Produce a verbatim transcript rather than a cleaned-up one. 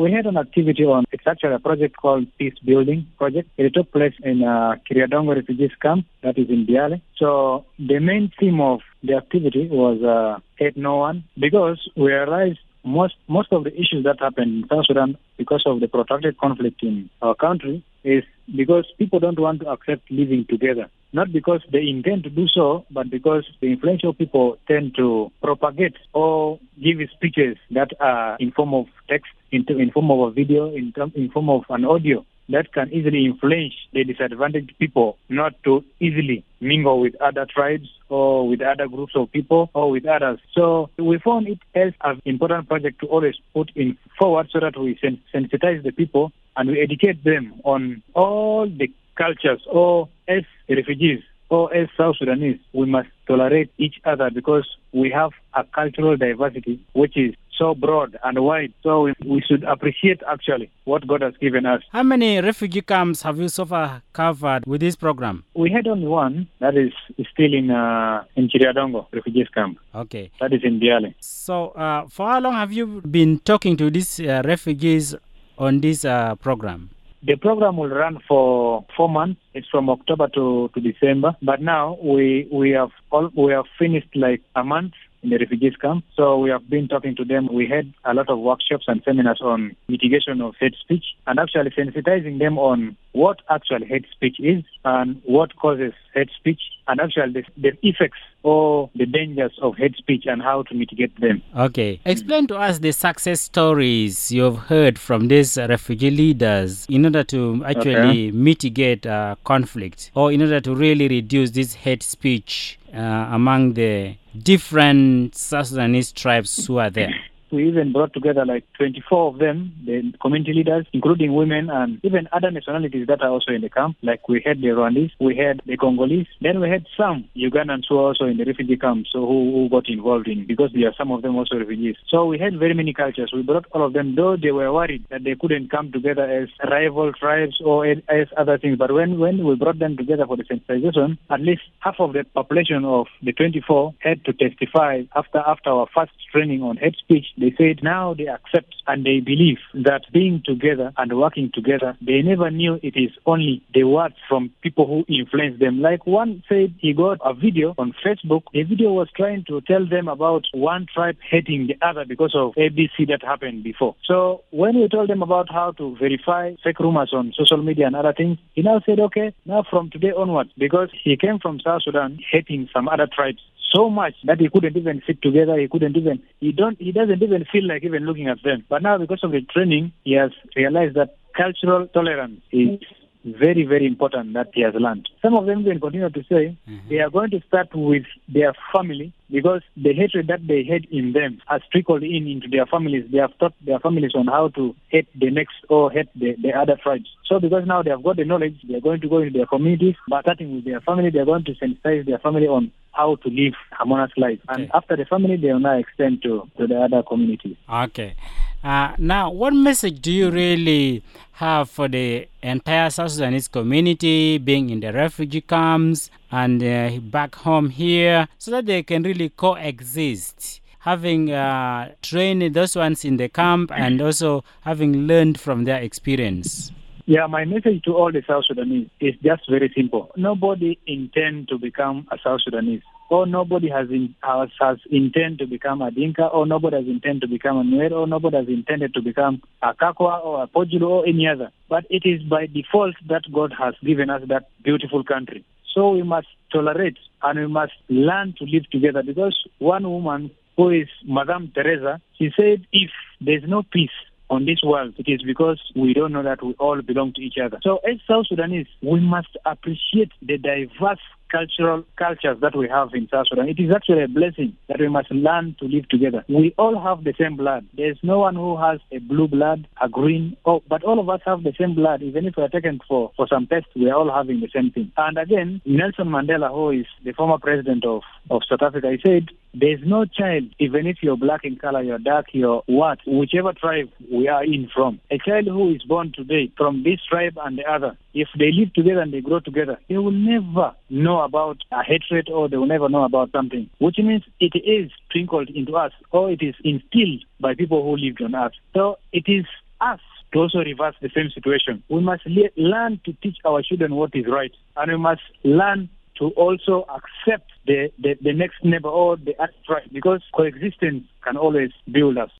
we had an activity on, it's actually a project called Peace Building Project. It took place in uh, Kiriadongo Refugees Camp, that is in Biale. So the main theme of the activity was uh, hate no one, because we realized most most of the issues that happen in South Sudan because of the protracted conflict in our country is because people don't want to accept living together. Not because they intend to do so, but because the influential people tend to propagate or give speeches that are in form of text, in, in form of a video, in, in form of an audio that can easily influence the disadvantaged people not to easily mingle with other tribes or with other groups of people or with others. So we found it as an important project to always put in forward so that we sen- sensitize the people and we educate them on all the cultures, or as refugees or as South Sudanese, we must tolerate each other because we have a cultural diversity which is so broad and wide. So we, we should appreciate actually what God has given us. How many refugee camps have you so far covered with this program? We had only one that is still in uh, in Kiriadongo Refugees Camp. Okay. That is in Biale. So uh, for how long have you been talking to these uh, refugees on this uh, program? The program will run for four months. It's from October to, to December. But now we we have all, we have finished like a month in the refugees camp. So we have been talking to them. We had a lot of workshops and seminars on mitigation of hate speech and actually sensitizing them on what actually hate speech is and what causes hate speech and actually the, the effects or the dangers of hate speech and how to mitigate them. Okay. Explain to us the success stories you've heard from these uh, refugee leaders in order to actually okay. mitigate uh, conflict or in order to really reduce this hate speech uh, among the different South Sudanese tribes who are there. We even brought together like twenty-four of them, the community leaders, including women and even other nationalities that are also in the camp. Like we had the Rwandese, we had the Congolese, then we had some Ugandans who are also in the refugee camp, so who, who got involved in, because there are some of them also refugees. So we had very many cultures. We brought all of them, though they were worried that they couldn't come together as rival tribes or as other things. But when, when we brought them together for the sensitization, at least half of the population of the twenty-four had to testify after after our first training on hate speech. They said now they accept and they believe that being together and working together, they never knew it is only the words from people who influence them. Like one said he got a video on Facebook. The video was trying to tell them about one tribe hating the other because of A B C that happened before. So when we told them about how to verify fake rumors on social media and other things, he now said, okay, now from today onwards, because he came from South Sudan hating some other tribes so much that he couldn't even sit together, he couldn't even, he don't, he doesn't even feel like even looking at them. But now because of the training, he has realized that cultural tolerance is very, very important that he has learned. Some of them will continue to say mm-hmm. they are going to start with their family because the hatred that they had in them has trickled in into their families. They have taught their families on how to hate the next or hate the, the other tribes. So because now they have got the knowledge, they are going to go into their communities, but starting with their family, they are going to sensitize their family on how to live harmonious life. Okay. And after the family, they will now extend to, to the other communities. Okay. Uh, now, what message do you really have for the entire South Sudanese community being in the refugee camps and uh, back home here so that they can really coexist, having uh, trained those ones in the camp and also having learned from their experience? Yeah, my message to all the South Sudanese is just very simple. Nobody intends to become a South Sudanese, or nobody has in, has, has intended to become a Dinka, or nobody has intended to become a Nuer, or nobody has intended to become a Kakwa or a Pojulo or any other. But it is by default that God has given us that beautiful country. So we must tolerate and we must learn to live together, because one woman who is Madame Teresa, she said, if there's no peace on this world, it is because we don't know that we all belong to each other. So as South Sudanese, we must appreciate the diverse cultural cultures that we have in South Sudan. It is actually a blessing that we must learn to live together. We all have the same blood. There's no one who has a blue blood, a green, oh, but all of us have the same blood. Even if we are taken for, for some tests, we are all having the same thing. And again, Nelson Mandela, who is the former president of, of South Africa, he said, there's no child, even if you're black in color, you're dark, you're what, whichever tribe we are in from. A child who is born today from this tribe and the other, if they live together and they grow together, they will never know about a hatred, or they will never know about something, which means it is sprinkled into us, or it is instilled by people who lived on earth. So it is us to also reverse the same situation. We must le- learn to teach our children what is right, and we must learn to also accept the, the, the next neighbor or the other tribe, because coexistence can always build us.